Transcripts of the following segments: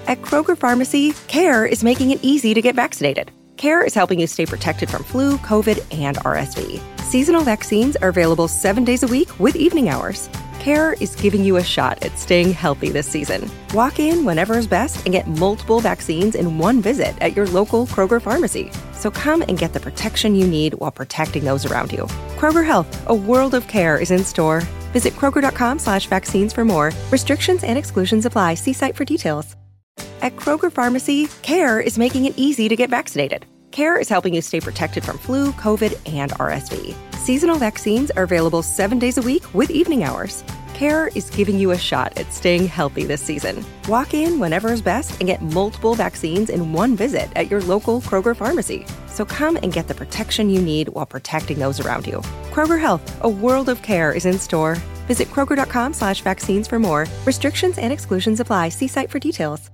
At Kroger Pharmacy, CARE is making it easy to get vaccinated. CARE is helping you stay protected from flu, COVID, and RSV. Seasonal vaccines are available 7 days a week with evening hours. CARE is giving you a shot at staying healthy this season. Walk in whenever is best and get multiple vaccines in one visit at your local Kroger Pharmacy. So come and get the protection you need while protecting those around you. Kroger Health, a world of care is in store. Visit Kroger.com/vaccines for more. Restrictions and exclusions apply. See site for details. At Kroger Pharmacy, CARE is making it easy to get vaccinated. CARE is helping you stay protected from flu, COVID, and RSV. Seasonal vaccines are available 7 days a week with evening hours. CARE is giving you a shot at staying healthy this season. Walk in whenever is best and get multiple vaccines in one visit at your local Kroger Pharmacy. So come and get the protection you need while protecting those around you. Kroger Health, a world of care is in store. Visit Kroger.com/vaccines for more. Restrictions and exclusions apply. See site for details.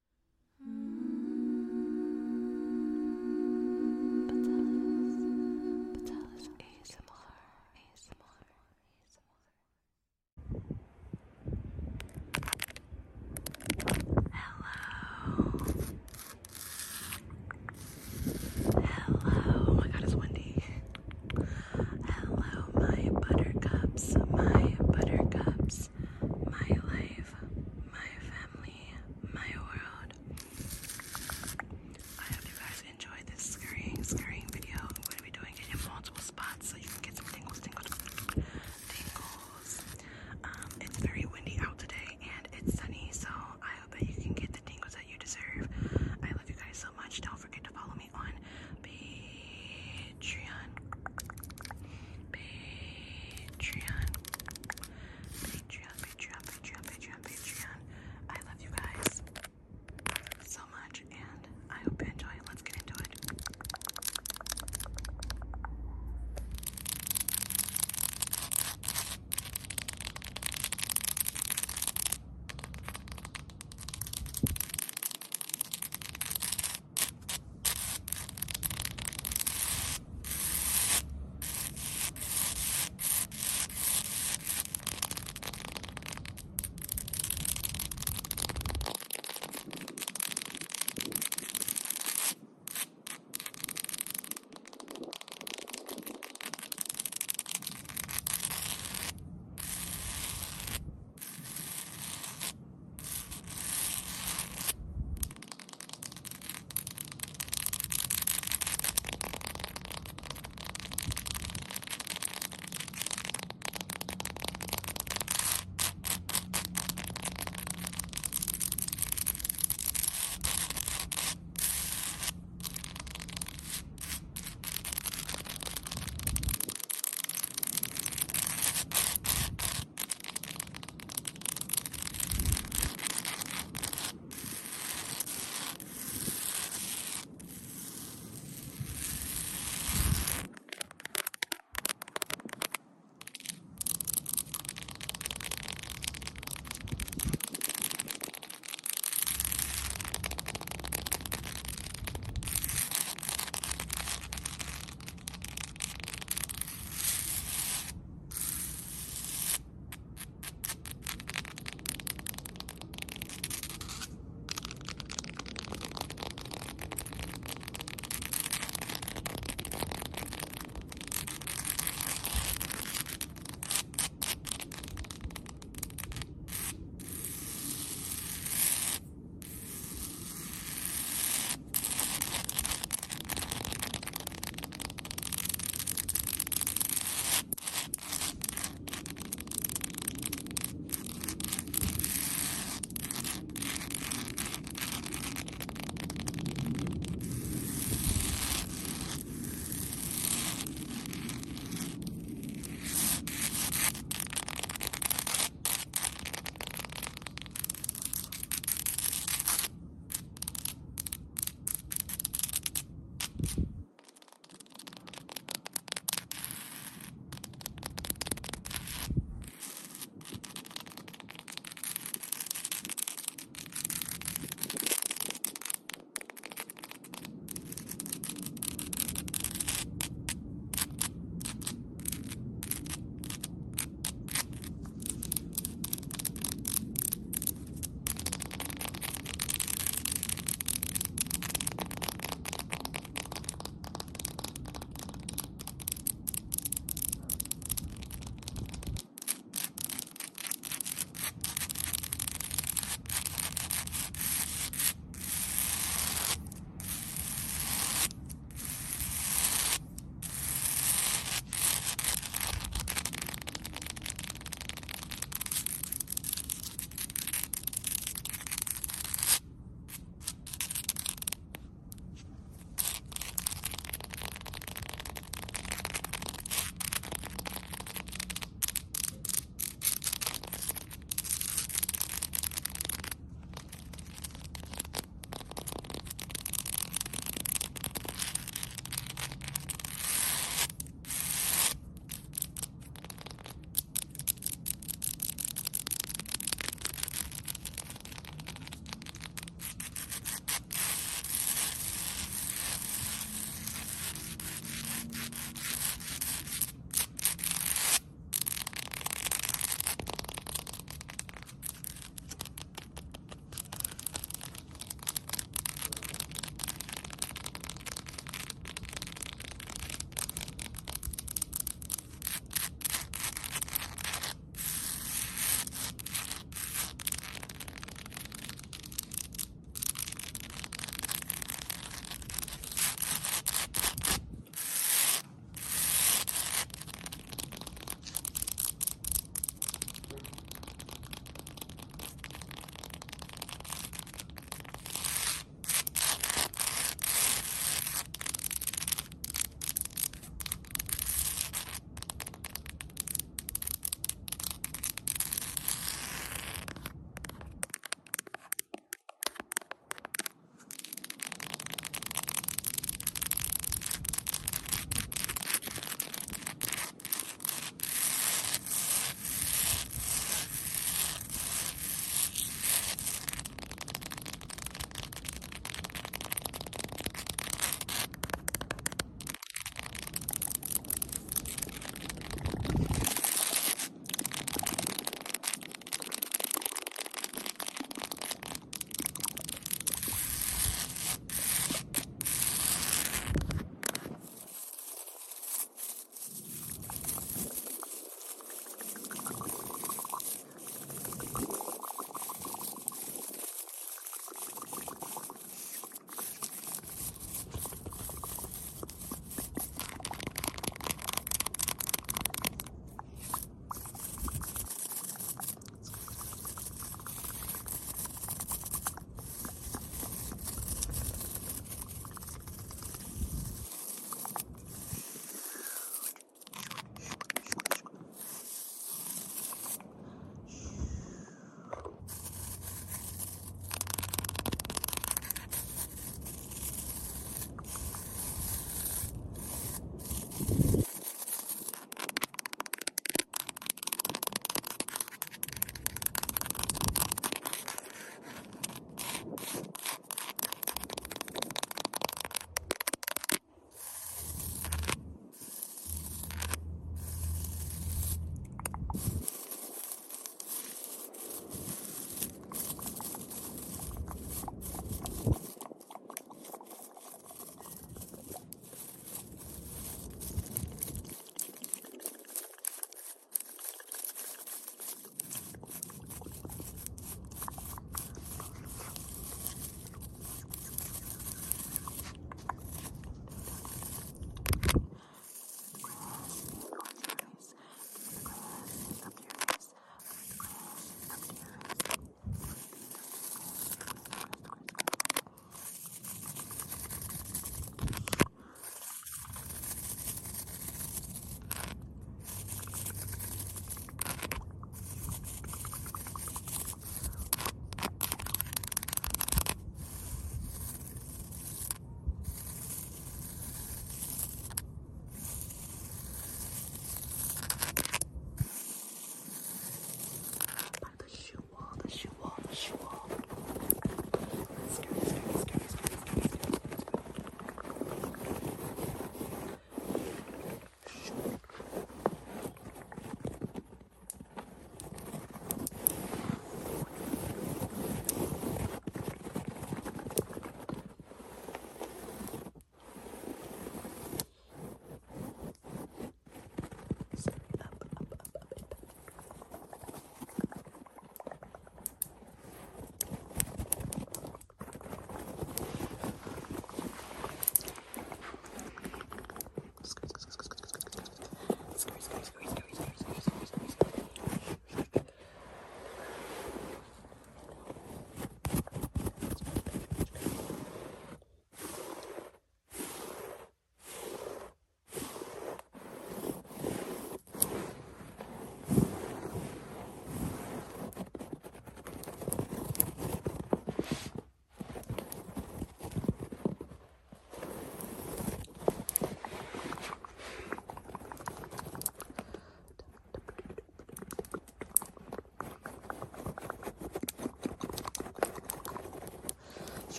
Hello, oh my god, it's windy. Hello, my buttercups, my life, my family, my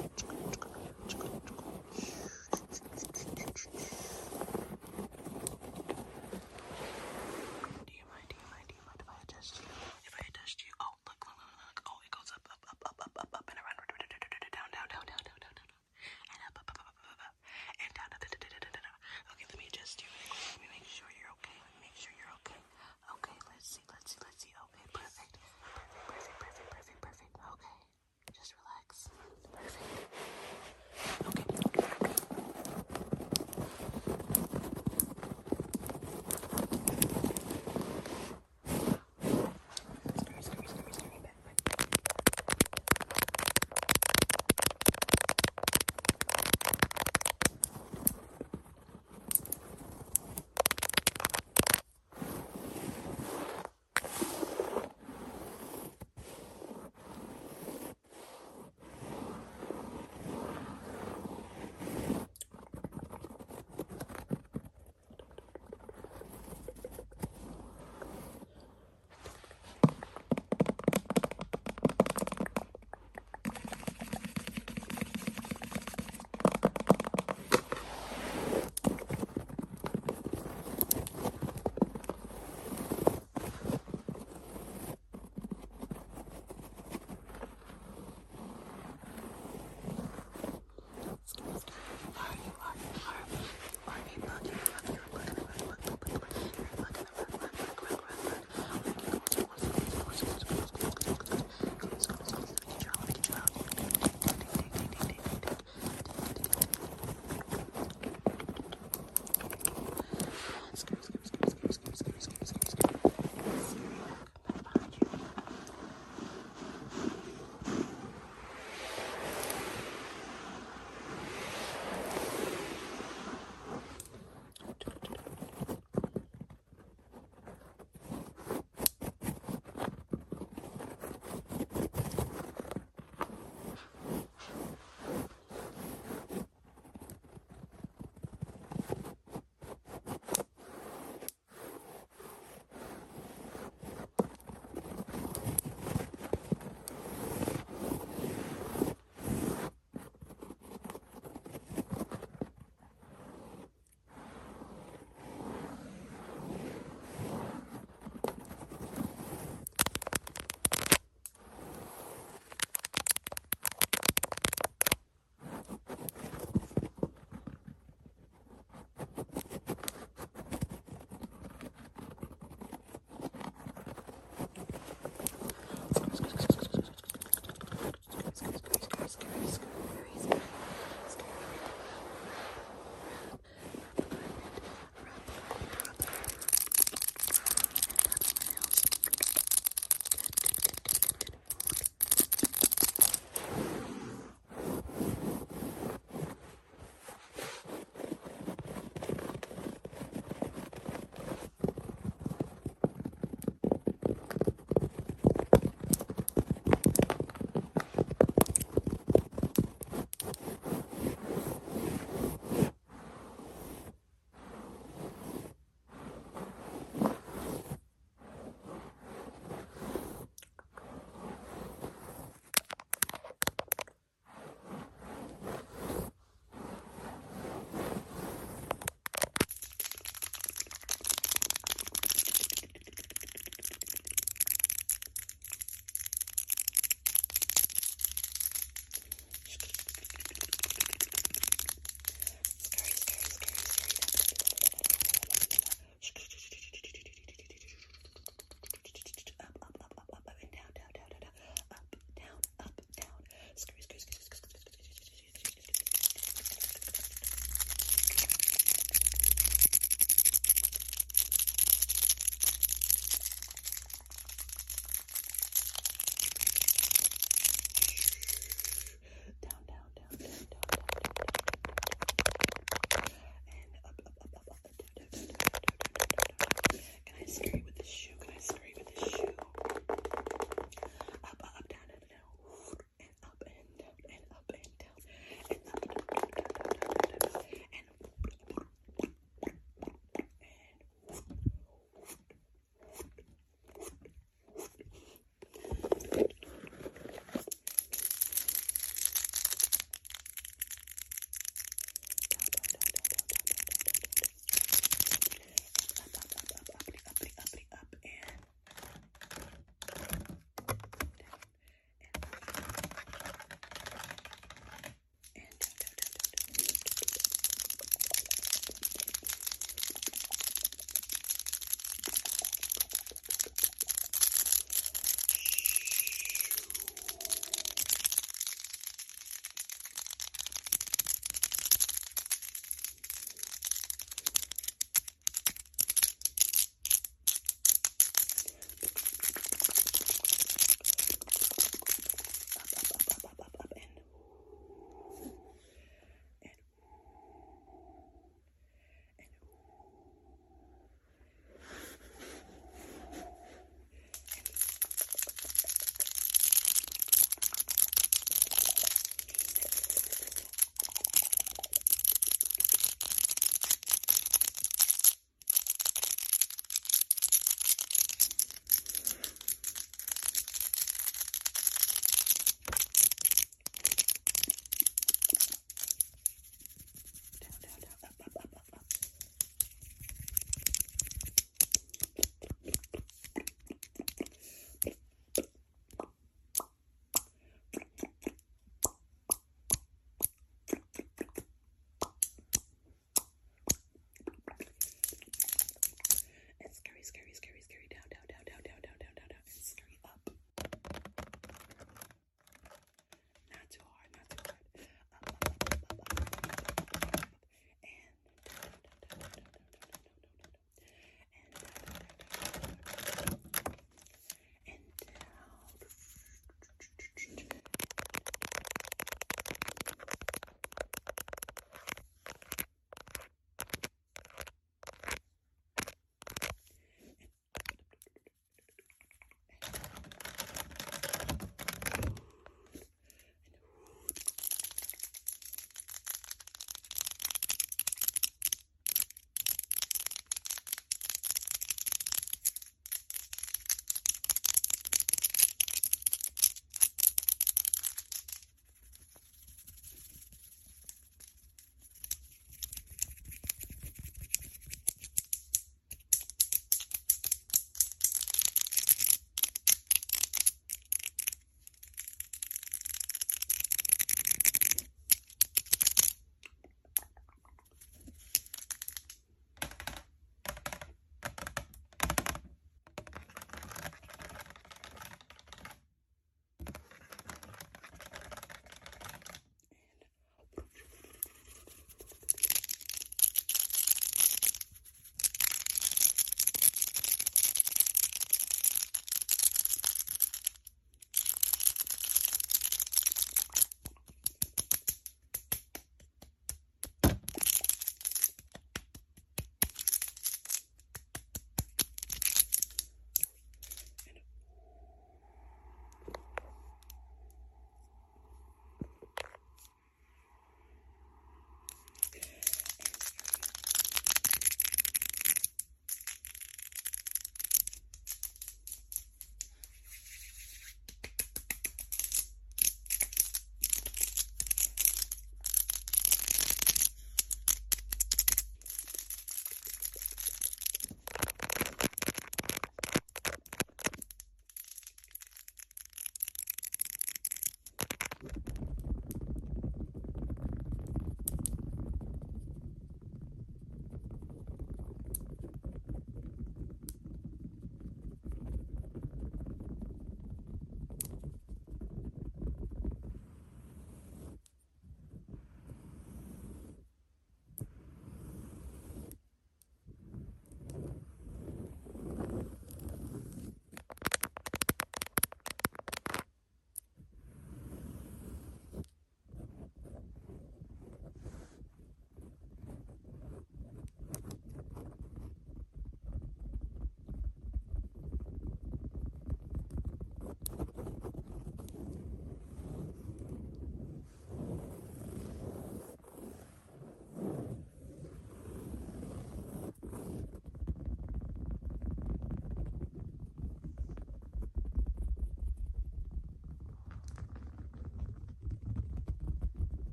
if I adjust you? If I adjust you, oh, look. Oh, it goes up, and around, down, and up, and down. Okay, let me adjust you. Let me make sure you're okay. Okay, let's see. Okay, perfect. Okay, just relax. Perfect.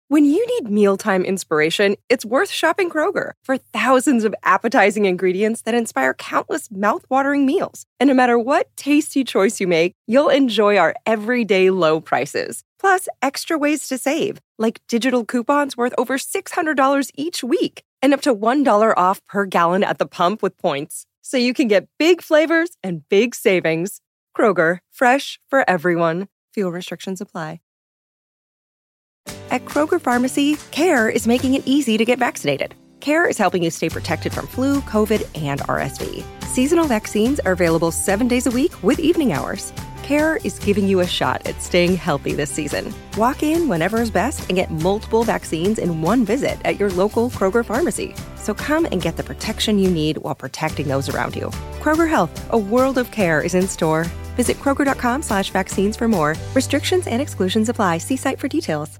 When you need mealtime inspiration, it's worth shopping Kroger for thousands of appetizing ingredients that inspire countless mouthwatering meals. And no matter what tasty choice you make, you'll enjoy our everyday low prices. Plus, extra ways to save, like digital coupons worth over $600 each week and up to $1 off per gallon at the pump with points. So you can get big flavors and big savings. Kroger, fresh for everyone. Fuel restrictions apply. At Kroger Pharmacy, CARE is making it easy to get vaccinated. CARE is helping you stay protected from flu, COVID, and RSV. Seasonal vaccines are available 7 days a week with evening hours. CARE is giving you a shot at staying healthy this season. Walk in whenever is best and get multiple vaccines in one visit at your local Kroger Pharmacy. So come and get the protection you need while protecting those around you. Kroger Health, a world of care is in store. Visit Kroger.com/vaccines for more. Restrictions and exclusions apply. See site for details.